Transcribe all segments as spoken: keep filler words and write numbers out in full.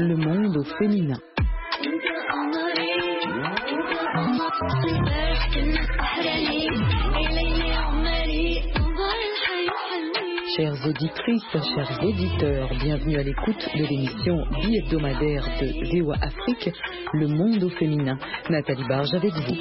le monde au féminin. Chères auditrices, chers auditeurs, bienvenue à l'écoute de l'émission bi-hebdomadaire de V O A Afrique, le monde au féminin. Nathalie Barge avec vous.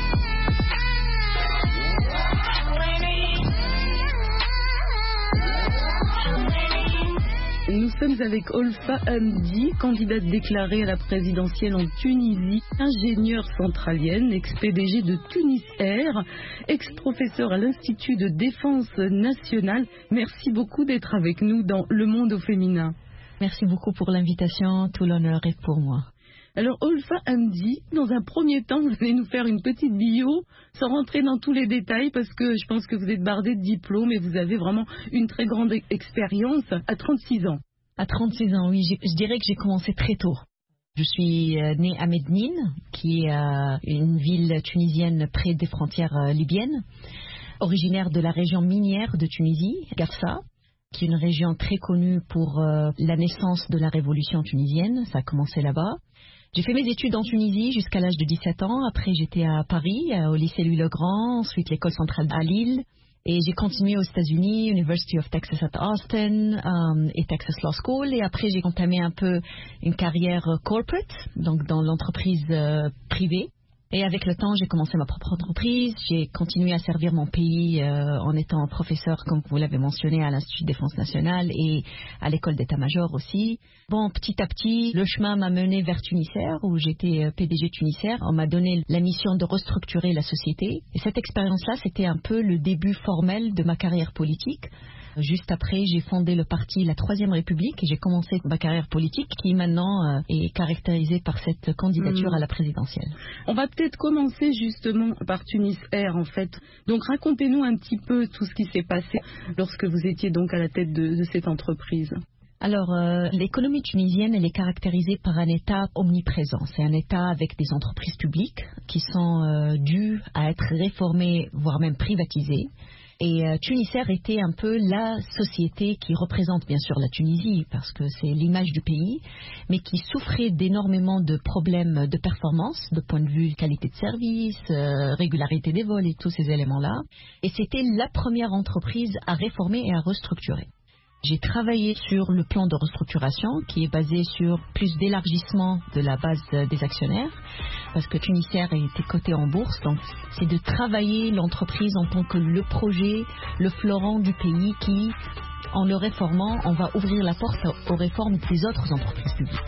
Nous sommes avec Olfa Hamdi, candidate déclarée à la présidentielle en Tunisie, ingénieure centralienne, ex-P D G de Tunis Air, ex-professeure à l'Institut de défense nationale. Merci beaucoup d'être avec nous dans Le Monde au féminin. Merci beaucoup pour l'invitation, tout l'honneur est pour moi. Alors Olfa Hamdi, dans un premier temps, vous allez nous faire une petite bio, sans rentrer dans tous les détails, parce que je pense que vous êtes bardée de diplômes et vous avez vraiment une très grande expérience à trente-six ans. À trente-six ans, oui, je dirais que j'ai commencé très tôt. Je suis euh, née à Mednine, qui est euh, une ville tunisienne près des frontières euh, libyennes, originaire de la région minière de Tunisie, Gafsa, qui est une région très connue pour euh, la naissance de la révolution tunisienne. Ça a commencé là-bas. J'ai fait mes études en Tunisie jusqu'à l'âge de dix-sept ans. Après, j'étais à Paris, au lycée Louis-le-Grand, ensuite l'école centrale à Lille. Et j'ai continué aux États-Unis, University of Texas at Austin um, et Texas Law School. Et après, j'ai entamé un peu une carrière corporate, donc dans l'entreprise euh, privée. Et avec le temps, j'ai commencé ma propre entreprise. J'ai continué à servir mon pays euh, en étant professeur, comme vous l'avez mentionné, à l'Institut de défense nationale et à l'école d'état-major aussi. Bon, petit à petit, le chemin m'a mené vers Tunis Air, où j'étais P D G Tunis Air. On m'a donné la mission de restructurer la société. Et cette expérience-là, c'était un peu le début formel de ma carrière politique. Juste après, j'ai fondé le parti La Troisième République et j'ai commencé ma carrière politique qui maintenant euh, est caractérisée par cette candidature mmh. à la présidentielle. On va peut-être commencer justement par Tunis Air en fait. Donc racontez-nous un petit peu tout ce qui s'est passé lorsque vous étiez donc à la tête de, de cette entreprise. Alors, euh, l'économie tunisienne, elle est caractérisée par un État omniprésent. C'est un État avec des entreprises publiques qui sont euh, dues à être réformées, voire même privatisées. Et euh, Tunis Air était un peu la société qui représente bien sûr la Tunisie parce que c'est l'image du pays, mais qui souffrait d'énormément de problèmes de performance, de point de vue qualité de service, euh, régularité des vols et tous ces éléments-là. Et c'était la première entreprise à réformer et à restructurer. J'ai travaillé sur le plan de restructuration qui est basé sur plus d'élargissement de la base des actionnaires parce que Tunis Air a été coté en bourse. Donc c'est de travailler l'entreprise en tant que le projet, le fleuron du pays qui, en le réformant, on va ouvrir la porte aux réformes des autres entreprises publiques.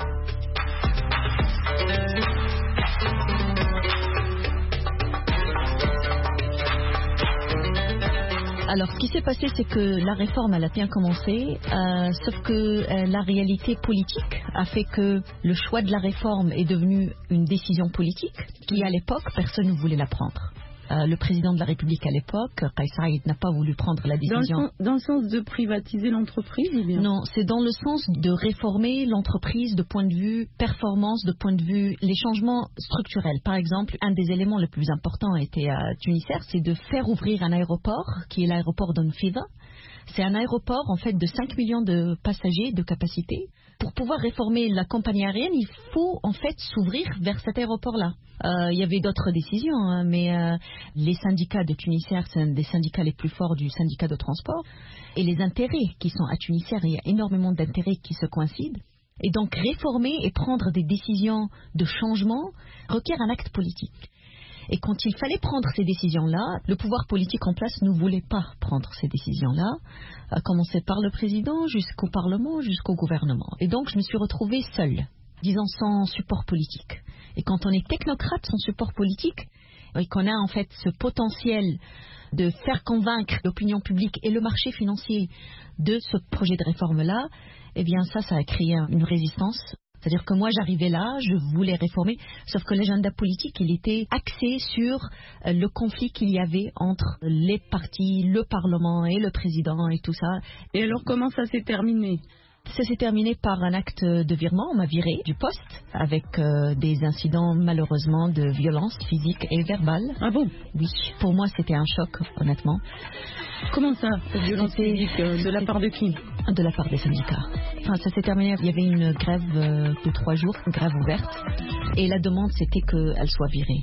Alors, ce qui s'est passé, c'est que la réforme, elle a bien commencé, euh, sauf que euh, la réalité politique a fait que le choix de la réforme est devenu une décision politique qui, à l'époque, personne ne voulait la prendre. Euh, le président de la République à l'époque, Kais Saïed, n'a pas voulu prendre la décision. Dans le, sens, dans le sens de privatiser l'entreprise ou bien? Non, c'est dans le sens de réformer l'entreprise de point de vue performance, de point de vue les changements structurels. Par exemple, un des éléments les plus importants était à Tunis Air, c'est de faire ouvrir un aéroport qui est l'aéroport d'Onfida. C'est un aéroport en fait de cinq millions de passagers de capacité. Pour pouvoir réformer la compagnie aérienne, il faut en fait s'ouvrir vers cet aéroport-là. Euh, il y avait d'autres décisions, hein, mais euh, les syndicats de Tunis Air, c'est un des syndicats les plus forts du syndicat de transport. Et les intérêts qui sont à Tunis Air, il y a énormément d'intérêts qui se coïncident. Et donc réformer et prendre des décisions de changement requiert un acte politique. Et quand il fallait prendre ces décisions-là, le pouvoir politique en place ne voulait pas prendre ces décisions-là, à commencer par le président jusqu'au Parlement, jusqu'au gouvernement. Et donc je me suis retrouvée seule, disons sans support politique. Et quand on est technocrate sans support politique, et qu'on a en fait ce potentiel de faire convaincre l'opinion publique et le marché financier de ce projet de réforme-là, eh bien ça, ça a créé une résistance. C'est-à-dire que moi, j'arrivais là, je voulais réformer, sauf que l'agenda politique, il était axé sur le conflit qu'il y avait entre les partis, le Parlement et le président et tout ça. Et alors, comment ça s'est terminé ? Ça s'est terminé par un acte de virement. On m'a viré du poste avec euh, des incidents malheureusement de violence physique et verbale. Ah bon? Oui, pour moi c'était un choc, honnêtement. Comment ça, cette violence physique? De la part de qui? De la part des syndicats. Enfin, ça s'est terminé, il y avait une grève euh, de trois jours, une grève ouverte. Et la demande c'était qu'elle soit virée.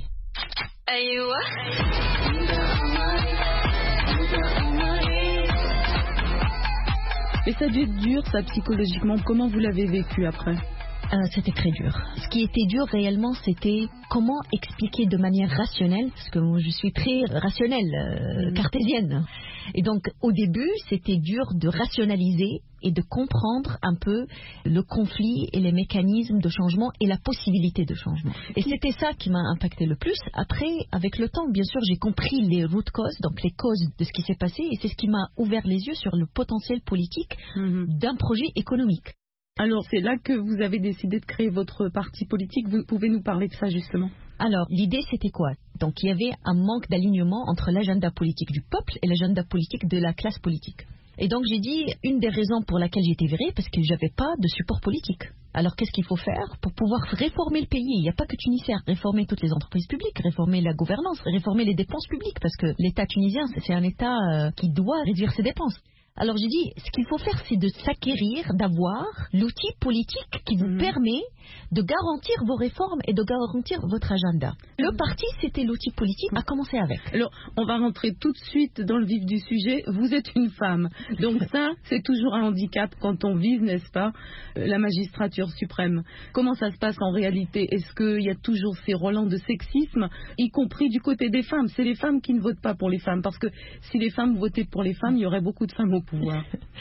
Et ça a dû être dur, ça, psychologiquement. Comment vous l'avez vécu après? Euh, c'était très dur. Ce qui était dur réellement, c'était comment expliquer de manière rationnelle, parce que moi, je suis très rationnelle, euh, cartésienne. Et donc, au début, c'était dur de rationaliser et de comprendre un peu le conflit et les mécanismes de changement et la possibilité de changement. Et c'était ça qui m'a impacté le plus. Après, avec le temps, bien sûr, j'ai compris les root causes, donc les causes de ce qui s'est passé, et c'est ce qui m'a ouvert les yeux sur le potentiel politique mm-hmm. d'un projet économique. Alors, c'est là que vous avez décidé de créer votre parti politique. Vous pouvez nous parler de ça, justement? Alors, l'idée, c'était quoi? Donc, il y avait un manque d'alignement entre l'agenda politique du peuple et l'agenda politique de la classe politique. Et donc, j'ai dit, une des raisons pour laquelle j'ai été virée, parce que je n'avais pas de support politique. Alors, qu'est-ce qu'il faut faire pour pouvoir réformer le pays? Il n'y a pas que Tunisien. Réformer toutes les entreprises publiques, réformer la gouvernance, réformer les dépenses publiques, parce que l'État tunisien, c'est un État euh, qui doit réduire ses dépenses. Alors j'ai dit, ce qu'il faut faire, c'est de s'acquérir, d'avoir l'outil politique qui vous mmh. permet de garantir vos réformes et de garantir votre agenda. Le parti, c'était l'outil politique à commencer avec. Alors, on va rentrer tout de suite dans le vif du sujet. Vous êtes une femme. Donc ça, c'est toujours un handicap quand on vise, n'est-ce pas, la magistrature suprême. Comment ça se passe en réalité? Est-ce qu'il y a toujours ces relents de sexisme, y compris du côté des femmes? C'est les femmes qui ne votent pas pour les femmes. Parce que si les femmes votaient pour les femmes, il y aurait beaucoup de femmes au pouvoir.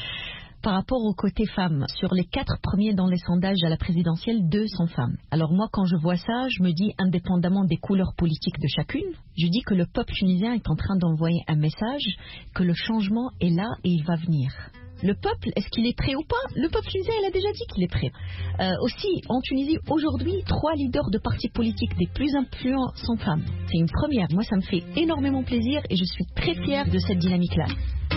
Par rapport au côté femmes, sur les quatre premiers dans les sondages à la présidentielle, deux sont femmes. Alors moi, quand je vois ça, je me dis, indépendamment des couleurs politiques de chacune, je dis que le peuple tunisien est en train d'envoyer un message, que le changement est là et il va venir. Le peuple, est-ce qu'il est prêt ou pas? Le peuple tunisien, il a déjà dit qu'il est prêt. Euh, aussi, en Tunisie, aujourd'hui, trois leaders de partis politiques des plus influents sont femmes. C'est une première. Moi, ça me fait énormément plaisir et je suis très fière de cette dynamique-là.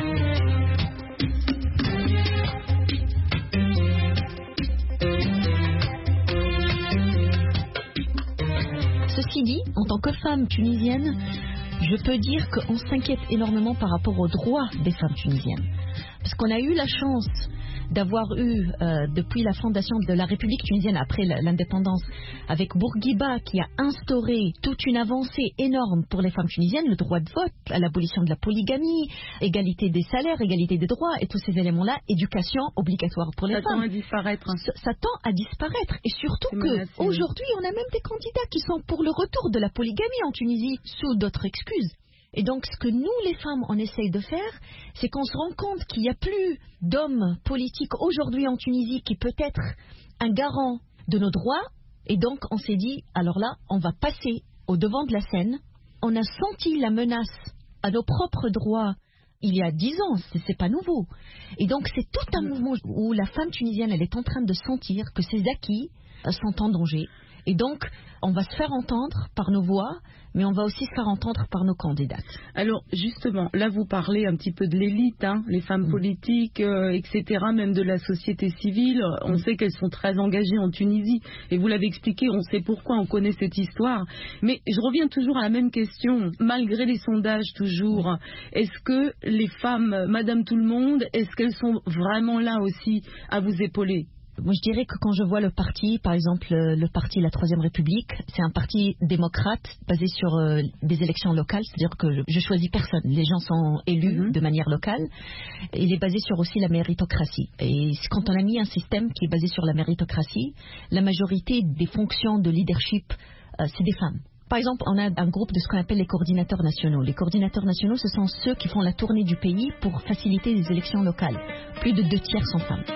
Ceci dit, en tant que femme tunisienne, je peux dire qu'on s'inquiète énormément par rapport aux droits des femmes tunisiennes. Parce qu'on a eu la chance d'avoir eu, euh, depuis la fondation de la République tunisienne, après l'indépendance, avec Bourguiba, qui a instauré toute une avancée énorme pour les femmes tunisiennes, le droit de vote, l'abolition de la polygamie, égalité des salaires, égalité des droits, et tous ces éléments-là, éducation obligatoire pour les ça femmes. Ça tend à disparaître. Ça, ça tend à disparaître. Et surtout qu'aujourd'hui, on a même des candidats qui sont pour le retour de la polygamie en Tunisie, sous d'autres excuses. Et donc, ce que nous, les femmes, on essaye de faire, c'est qu'on se rend compte qu'il n'y a plus d'hommes politiques aujourd'hui en Tunisie qui peut être un garant de nos droits. Et donc, on s'est dit, alors là, on va passer au devant de la scène. On a senti la menace à nos propres droits il y a dix ans, c'est, c'est pas nouveau. Et donc, c'est tout un mouvement où la femme tunisienne, elle est en train de sentir que ses acquis sont en danger. Et donc, on va se faire entendre par nos voix, mais on va aussi se faire entendre par nos candidates. Alors, justement, là, vous parlez un petit peu de l'élite, hein, les femmes mmh. politiques, euh, et cetera, même de la société civile. On mmh. sait qu'elles sont très engagées en Tunisie. Et vous l'avez expliqué, on sait pourquoi, on connaît cette histoire. Mais je reviens toujours à la même question. Malgré les sondages, toujours, est-ce que les femmes, Madame Tout-le-Monde, est-ce qu'elles sont vraiment là aussi à vous épauler ? Moi, je dirais que quand je vois le parti, par exemple, le, le parti La Troisième République, c'est un parti démocrate basé sur euh, des élections locales, c'est-à-dire que je, je choisis personne. Les gens sont élus mmh. de manière locale. Il est basé sur aussi la méritocratie. Et quand on a mis un système qui est basé sur la méritocratie, la majorité des fonctions de leadership, euh, c'est des femmes. Par exemple, on a un groupe de ce qu'on appelle les coordinateurs nationaux. Les coordinateurs nationaux, ce sont ceux qui font la tournée du pays pour faciliter les élections locales. Plus de deux tiers sont femmes.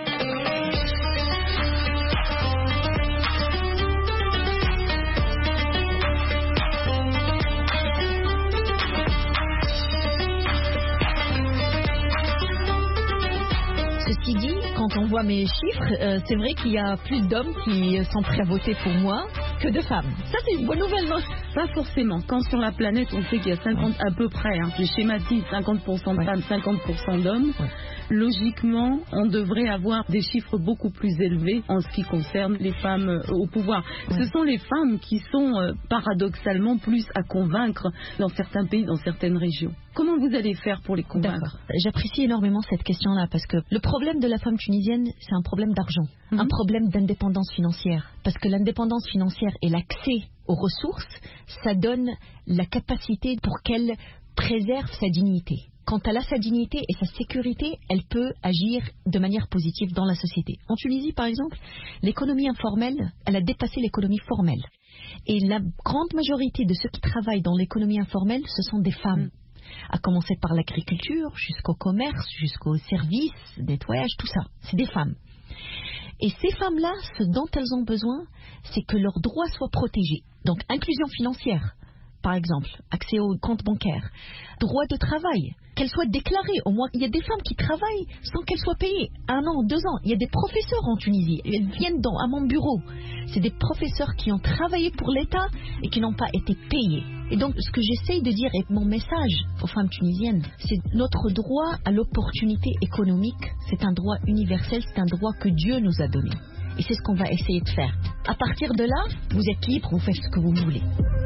Ceci dit, quand on voit mes chiffres, euh, c'est vrai qu'il y a plus d'hommes qui sont prêts à voter pour moi que de femmes. Ça, c'est une bonne nouvelle, non? Pas forcément. Quand sur la planète, on sait qu'il y a cinquante, à peu près, hein, je schématise, cinquante pour cent de femmes, cinquante pour cent d'hommes, ouais. Logiquement, on devrait avoir des chiffres beaucoup plus élevés en ce qui concerne les femmes euh, au pouvoir. Ouais. Ce sont les femmes qui sont euh, paradoxalement plus à convaincre dans certains pays, dans certaines régions. Comment vous allez faire pour les convaincre? D'accord. J'apprécie énormément cette question-là parce que le problème de la femme tunisienne, c'est un problème d'argent, mm-hmm. un problème d'indépendance financière. Parce que l'indépendance financière et l'accès aux ressources, ça donne la capacité pour qu'elle préserve sa dignité. Quand elle a sa dignité et sa sécurité, elle peut agir de manière positive dans la société. En Tunisie, par exemple, l'économie informelle, elle a dépassé l'économie formelle. Et la grande majorité de ceux qui travaillent dans l'économie informelle, ce sont des femmes. À commencer par l'agriculture, jusqu'au commerce, jusqu'aux services, nettoyage, tout ça. C'est des femmes. Et ces femmes-là, ce dont elles ont besoin, c'est que leurs droits soient protégés. Donc, inclusion financière, par exemple, accès aux comptes bancaires, droit de travail, qu'elles soient déclarées. Au moins, il y a des femmes qui travaillent sans qu'elles soient payées. Un an, deux ans. Il y a des professeurs en Tunisie. Elles viennent dans, à mon bureau. C'est des professeurs qui ont travaillé pour l'État et qui n'ont pas été payés. Et donc, ce que j'essaye de dire, et mon message aux femmes tunisiennes, c'est notre droit à l'opportunité économique. C'est un droit universel, c'est un droit que Dieu nous a donné. Et c'est ce qu'on va essayer de faire. À partir de là, vous êtes libre, vous faites ce que vous voulez.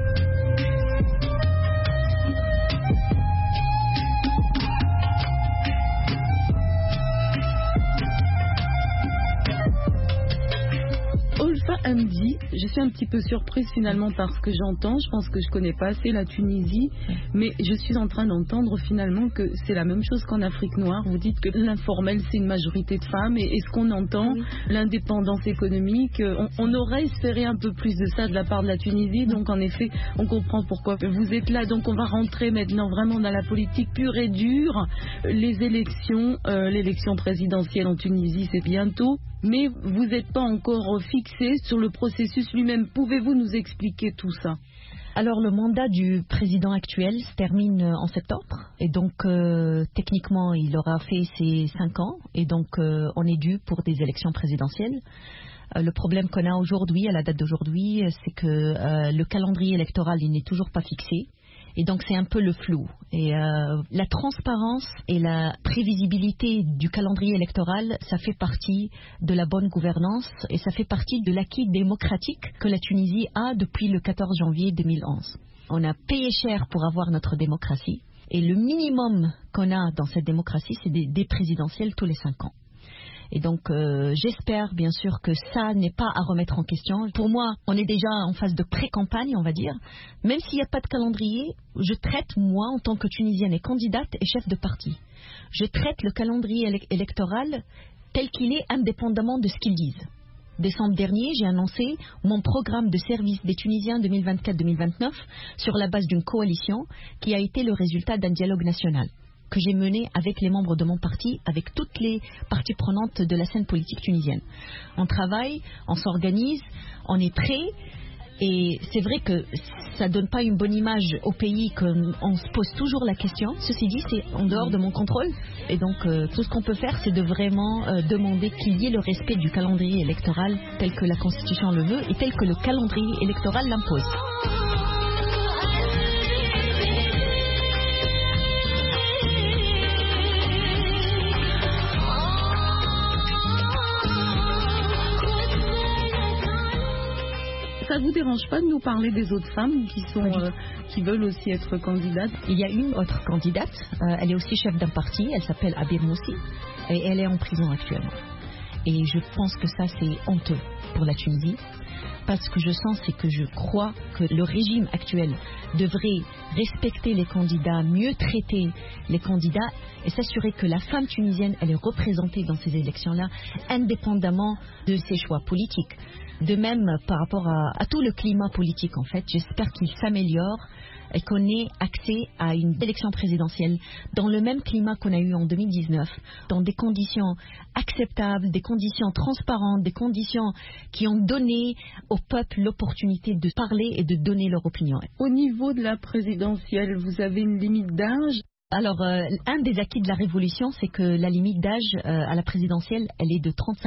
Olfa Hamdi, je suis un petit peu surprise finalement par ce que j'entends. Je pense que je connais pas assez la Tunisie, mais je suis en train d'entendre finalement que c'est la même chose qu'en Afrique noire. Vous dites que l'informel c'est une majorité de femmes, et, et ce qu'on entend, oui. L'indépendance économique, on, on aurait espéré un peu plus de ça de la part de la Tunisie. Donc en effet, on comprend pourquoi vous êtes là. Donc on va rentrer maintenant vraiment dans la politique pure et dure. Les élections, euh, l'élection présidentielle en Tunisie, c'est bientôt. Mais vous n'êtes pas encore fixé sur le processus lui-même. Pouvez-vous nous expliquer tout ça? Alors, le mandat du président actuel se termine en septembre. Et donc, euh, techniquement, il aura fait ses cinq ans. Et donc, euh, on est dû pour des élections présidentielles. Euh, le problème qu'on a aujourd'hui, à la date d'aujourd'hui, c'est que euh, le calendrier électoral, il n'est toujours pas fixé. Et donc, c'est un peu le flou. Et euh, la transparence et la prévisibilité du calendrier électoral, ça fait partie de la bonne gouvernance et ça fait partie de l'acquis démocratique que la Tunisie a depuis le quatorze janvier deux mille onze. On a payé cher pour avoir notre démocratie. Et le minimum qu'on a dans cette démocratie, c'est des, des présidentielles tous les cinq ans. Et donc, euh, j'espère bien sûr que ça n'est pas à remettre en question. Pour moi, on est déjà en phase de pré-campagne, on va dire. Même s'il n'y a pas de calendrier, je traite, moi, en tant que Tunisienne et candidate et chef de parti, je traite le calendrier éle- électoral tel qu'il est, indépendamment de ce qu'ils disent. Décembre dernier, j'ai annoncé mon programme de service des Tunisiens deux mille vingt-quatre deux mille vingt-neuf sur la base d'une coalition qui a été le résultat d'un dialogue national que j'ai mené avec les membres de mon parti, avec toutes les parties prenantes de la scène politique tunisienne. On travaille, on s'organise, on est prêt, et c'est vrai que ça ne donne pas une bonne image au pays qu'on se pose toujours la question. Ceci dit, c'est en dehors de mon contrôle, et donc euh, tout ce qu'on peut faire, c'est de vraiment euh, demander qu'il y ait le respect du calendrier électoral tel que la Constitution le veut et tel que le calendrier électoral l'impose. Ça vous dérange pas de nous parler des autres femmes qui sont, euh, qui veulent aussi être candidates? Il y a une autre candidate, euh, elle est aussi chef d'un parti, elle s'appelle Abir Moussi, et elle est en prison actuellement. Et je pense que ça, c'est honteux pour la Tunisie. Parce que je sens, c'est que je crois que le régime actuel devrait respecter les candidats, mieux traiter les candidats et s'assurer que la femme tunisienne, elle est représentée dans ces élections-là, indépendamment de ses choix politiques. De même, par rapport à, à tout le climat politique, en fait, j'espère qu'il s'améliore et qu'on ait accès à une élection présidentielle dans le même climat qu'on a eu en deux mille dix-neuf, dans des conditions acceptables, des conditions transparentes, des conditions qui ont donné au peuple l'opportunité de parler et de donner leur opinion. Au niveau de la présidentielle, vous avez une limite d'âge? Alors, euh, un des acquis de la Révolution, c'est que la limite d'âge euh, à la présidentielle, elle est de trente-cinq ans.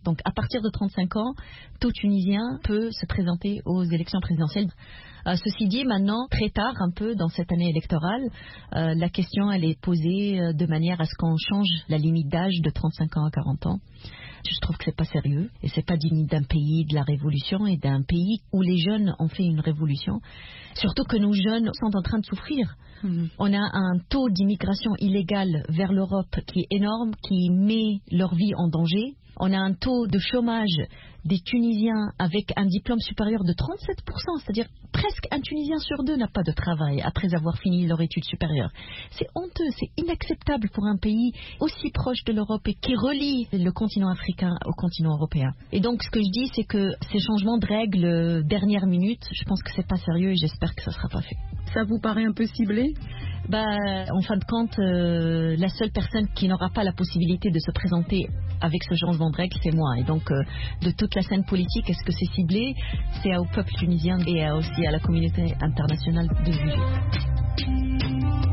Donc à partir de trente-cinq ans, tout Tunisien peut se présenter aux élections présidentielles. Euh, ceci dit, maintenant, très tard un peu dans cette année électorale, euh, la question elle est posée euh, de manière à ce qu'on change la limite d'âge de trente-cinq ans à quarante ans. Je trouve que c'est pas sérieux et c'est pas digne d'un pays de la révolution et d'un pays où les jeunes ont fait une révolution. Surtout que nos jeunes sont en train de souffrir. Mmh. On a un taux d'immigration illégale vers l'Europe qui est énorme, qui met leur vie en danger. On a un taux de chômage des Tunisiens avec un diplôme supérieur de trente-sept pour cent, c'est-à-dire presque un Tunisien sur deux n'a pas de travail après avoir fini leur étude supérieure. C'est honteux, c'est inacceptable pour un pays aussi proche de l'Europe et qui relie le continent africain au continent européen. Et donc ce que je dis, c'est que ces changements de règles euh, dernière minute, je pense que c'est pas sérieux et j'espère que ça sera pas fait. Ça vous paraît un peu ciblé ? Bah, en fin de compte, euh, la seule personne qui n'aura pas la possibilité de se présenter avec ce changement de règles, c'est moi. Et donc, euh, de toute la scène politique, est-ce que c'est ciblé ? C'est au peuple tunisien et à, aussi à la communauté internationale de juger.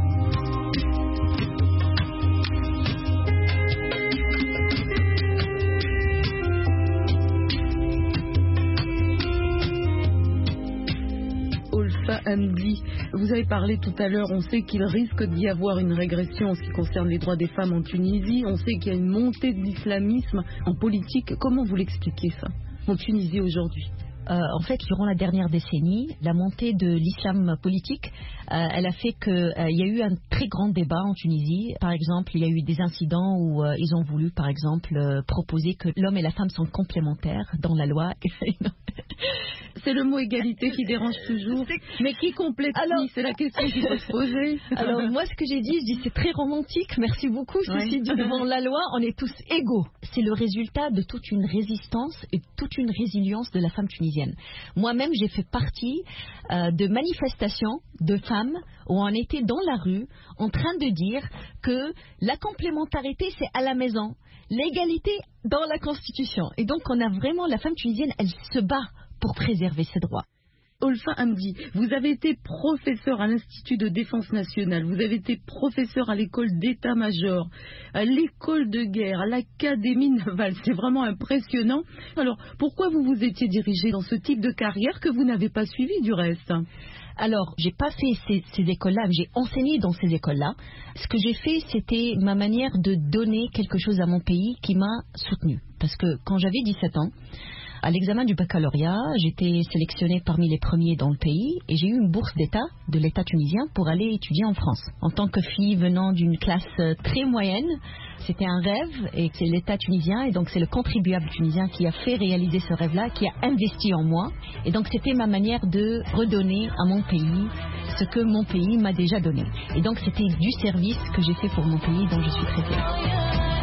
Hamdi, vous avez parlé tout à l'heure, on sait qu'il risque d'y avoir une régression en ce qui concerne les droits des femmes en Tunisie, on sait qu'il y a une montée de l'islamisme en politique. Comment vous l'expliquez ça en Tunisie aujourd'hui ? Euh, en fait, durant la dernière décennie, la montée de l'islam politique, euh, elle a fait qu'il euh, y a eu un très grand débat en Tunisie. Par exemple, il y a eu des incidents où euh, ils ont voulu, par exemple, euh, proposer que l'homme et la femme sont complémentaires dans la loi. C'est le mot égalité qui dérange toujours. Mais qui complète qui ? C'est la question qu'il faut se poser. Alors moi, ce que j'ai dit, je dis c'est très romantique. Merci beaucoup. Ceci ouais. dit, devant la loi, on est tous égaux. C'est le résultat de toute une résistance et toute une résilience de la femme tunisienne. Moi-même, j'ai fait partie euh, de manifestations de femmes où on était dans la rue en train de dire que la complémentarité, c'est à la maison. L'égalité dans la Constitution. Et donc, on a vraiment, la femme tunisienne, elle se bat pour préserver ses droits. Olfa Hamdi, vous avez été professeur à l'Institut de défense nationale, vous avez été professeur à l'école d'état-major, à l'école de guerre, à l'académie navale, c'est vraiment impressionnant. Alors, pourquoi vous vous étiez dirigé dans ce type de carrière que vous n'avez pas suivi du reste ? Alors, j'ai pas fait ces, ces écoles-là, mais j'ai enseigné dans ces écoles-là. Ce que j'ai fait, c'était ma manière de donner quelque chose à mon pays qui m'a soutenue. Parce que quand j'avais dix-sept ans, à l'examen du baccalauréat, j'étais sélectionnée parmi les premiers dans le pays et j'ai eu une bourse d'État de l'État tunisien pour aller étudier en France. En tant que fille venant d'une classe très moyenne, c'était un rêve et c'est l'État tunisien et donc c'est le contribuable tunisien qui a fait réaliser ce rêve-là, qui a investi en moi. Et donc c'était ma manière de redonner à mon pays ce que mon pays m'a déjà donné. Et donc c'était du service que j'ai fait pour mon pays dont je suis très fière.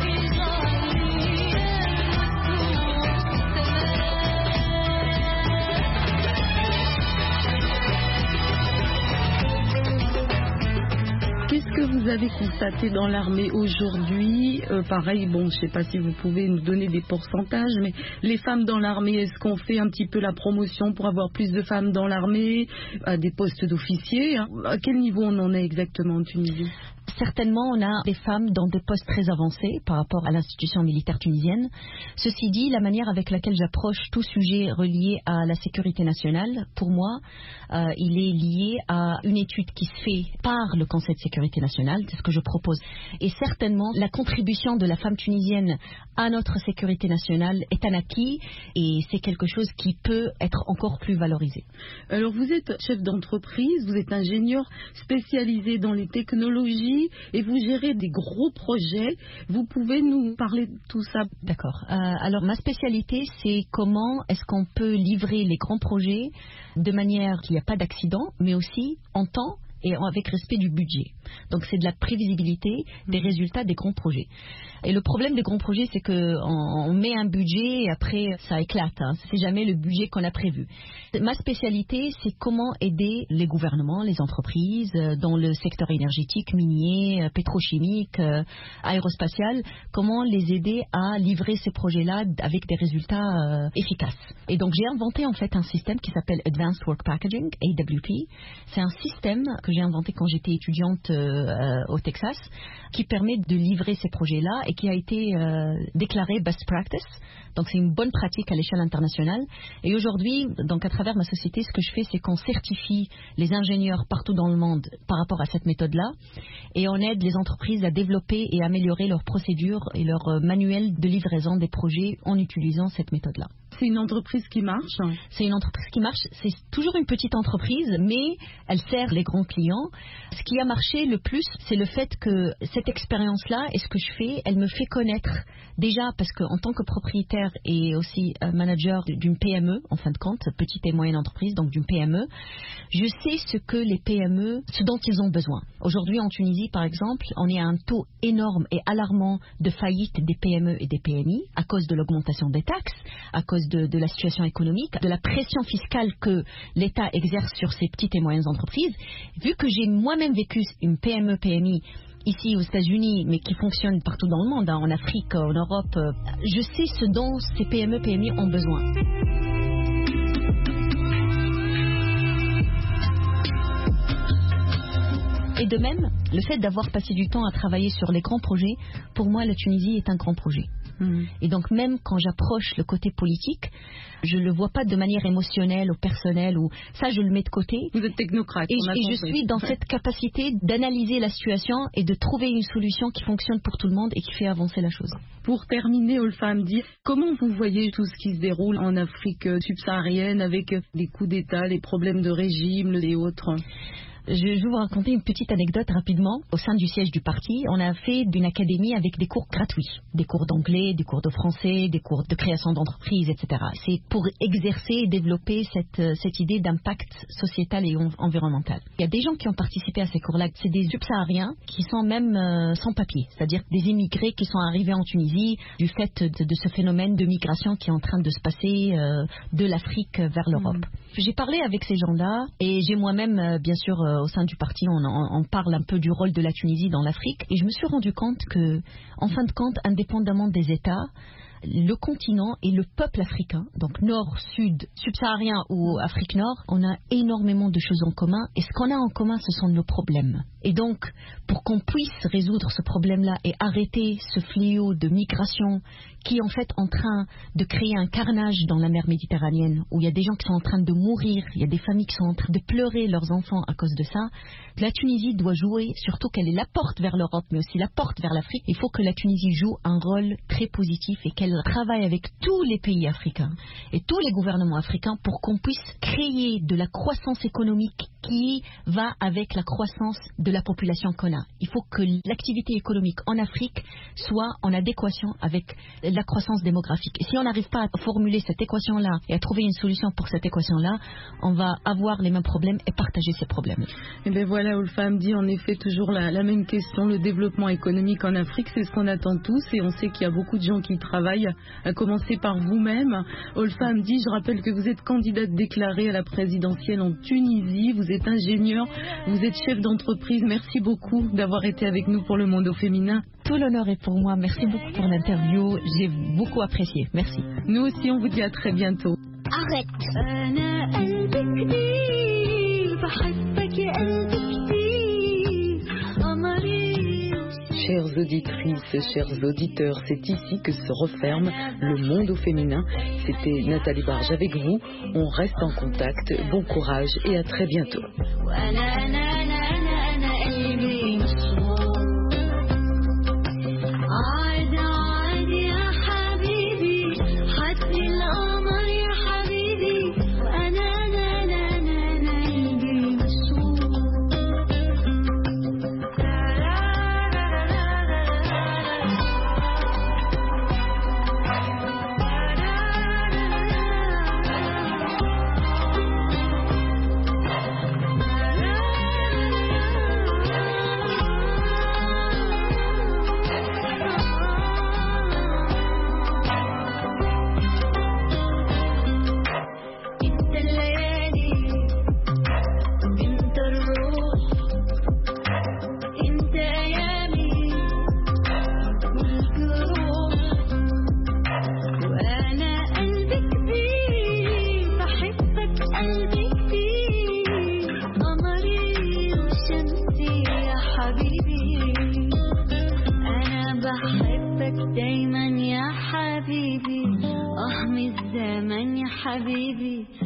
Qu'est-ce que vous avez constaté dans l'armée aujourd'hui ? euh, Pareil, bon, je ne sais pas si vous pouvez nous donner des pourcentages, mais les femmes dans l'armée, est-ce qu'on fait un petit peu la promotion pour avoir plus de femmes dans l'armée, à des postes d'officiers, hein ? À quel niveau on en est exactement en Tunisie ? Certainement, on a des femmes dans des postes très avancés par rapport à l'institution militaire tunisienne. Ceci dit, la manière avec laquelle j'approche tout sujet relié à la sécurité nationale, pour moi, euh, il est lié à une étude qui se fait par le Conseil de sécurité nationale, c'est ce que je propose. Et certainement, la contribution de la femme tunisienne à notre sécurité nationale est un acquis et c'est quelque chose qui peut être encore plus valorisé. Alors, vous êtes chef d'entreprise, vous êtes ingénieur spécialisé dans les technologies et vous gérez des gros projets. Vous pouvez nous parler de tout ça ? D'accord. Euh, alors, ma spécialité, c'est comment est-ce qu'on peut livrer les grands projets de manière qu'il n'y a pas d'accident, mais aussi en temps et avec respect du budget. Donc, c'est de la prévisibilité des résultats des grands projets. Et le problème des grands projets, c'est qu'on on met un budget et après, ça éclate. Hein. C'est jamais le budget qu'on a prévu. Ma spécialité, c'est comment aider les gouvernements, les entreprises euh, dans le secteur énergétique, minier, euh, pétrochimique, euh, aérospatial, comment les aider à livrer ces projets-là avec des résultats euh, efficaces. Et donc, j'ai inventé en fait un système qui s'appelle Advanced Work Packaging, A W P. C'est un système que j'ai inventé quand j'étais étudiante euh, au Texas, qui permet de livrer ces projets-là et qui a été euh, déclaré best practice. Donc c'est une bonne pratique à l'échelle internationale. Et aujourd'hui, donc à travers ma société, ce que je fais, c'est qu'on certifie les ingénieurs partout dans le monde par rapport à cette méthode-là, et on aide les entreprises à développer et améliorer leurs procédures et leurs euh, manuels de livraison des projets en utilisant cette méthode-là. C'est une entreprise qui marche? C'est une entreprise qui marche. C'est toujours une petite entreprise, mais elle sert les grands clients. Ce qui a marché le plus, c'est le fait que cette expérience-là et ce que je fais, elle me fait connaître. Déjà parce qu'en tant que propriétaire et aussi euh, manager d'une P M E, en fin de compte, petite et moyenne entreprise, donc d'une P M E, je sais ce que les P M E, ce dont ils ont besoin. Aujourd'hui, en Tunisie, par exemple, on est à un taux énorme et alarmant de faillite des P M E et des P M I à cause de l'augmentation des taxes, à cause De, de la situation économique, de la pression fiscale que l'État exerce sur ces petites et moyennes entreprises. Vu que j'ai moi-même vécu une P M E P M I ici aux États-Unis, mais qui fonctionne partout dans le monde, hein, en Afrique, en Europe, euh, je sais ce dont ces P M E P M I ont besoin. Et de même, le fait d'avoir passé du temps à travailler sur les grands projets, pour moi, la Tunisie est un grand projet. Mmh. Et donc même quand j'approche le côté politique, je ne le vois pas de manière émotionnelle ou personnelle, ou ça je le mets de côté. Vous êtes technocrate. Et, et je suis dans cette capacité d'analyser la situation et de trouver une solution qui fonctionne pour tout le monde et qui fait avancer la chose. Pour terminer, Olfa Hamdi, comment vous voyez tout ce qui se déroule en Afrique subsaharienne avec les coups d'État, les problèmes de régime et autres? Je vais vous raconter une petite anecdote rapidement. Au sein du siège du parti, on a fait d'une académie avec des cours gratuits. Des cours d'anglais, des cours de français, des cours de création d'entreprise, et cetera. C'est pour exercer et développer cette, cette idée d'impact sociétal et environnemental. Il y a des gens qui ont participé à ces cours-là. C'est des subsahariens qui sont même euh, sans papier. C'est-à-dire des immigrés qui sont arrivés en Tunisie du fait de, de ce phénomène de migration qui est en train de se passer euh, de l'Afrique vers l'Europe. Mmh. J'ai parlé avec ces gens-là et j'ai moi-même, euh, bien sûr, euh, au sein du parti, on, on, on parle un peu du rôle de la Tunisie dans l'Afrique. Et je me suis rendu compte que, en fin de compte, indépendamment des États, le continent et le peuple africain, donc nord, sud, subsaharien ou Afrique nord, on a énormément de choses en commun. Et ce qu'on a en commun, ce sont nos problèmes. Et donc, pour qu'on puisse résoudre ce problème-là et arrêter ce fléau de migration qui est en fait en train de créer un carnage dans la mer Méditerranéenne, où il y a des gens qui sont en train de mourir, il y a des familles qui sont en train de pleurer leurs enfants à cause de ça, la Tunisie doit jouer, surtout qu'elle est la porte vers l'Europe, mais aussi la porte vers l'Afrique. Il faut que la Tunisie joue un rôle très positif et qu'elle travaille avec tous les pays africains et tous les gouvernements africains pour qu'on puisse créer de la croissance économique qui va avec la croissance de la population qu'on a. Il faut que l'activité économique en Afrique soit en adéquation avec la croissance démographique. Et si on n'arrive pas à formuler cette équation-là et à trouver une solution pour cette équation-là, on va avoir les mêmes problèmes et partager ces problèmes. Et bien voilà, Olfa Hamdi, en effet, toujours la, la même question. Le développement économique en Afrique, c'est ce qu'on attend tous et on sait qu'il y a beaucoup de gens qui y travaillent, à commencer par vous-même. Olfa Hamdi, je rappelle que vous êtes candidate déclarée à la présidentielle en Tunisie. Vous êtes ingénieure, vous êtes chef d'entreprise. Merci beaucoup d'avoir été avec nous pour Le Monde au féminin. Tout l'honneur est pour moi. Merci beaucoup pour l'interview. J'ai beaucoup apprécié. Merci. Nous aussi, on vous dit à très bientôt. Arrête. Chères auditrices, chers auditeurs, c'est ici que se referme Le Monde au féminin. C'était Nathalie Barge avec vous. On reste en contact. Bon courage et à très bientôt.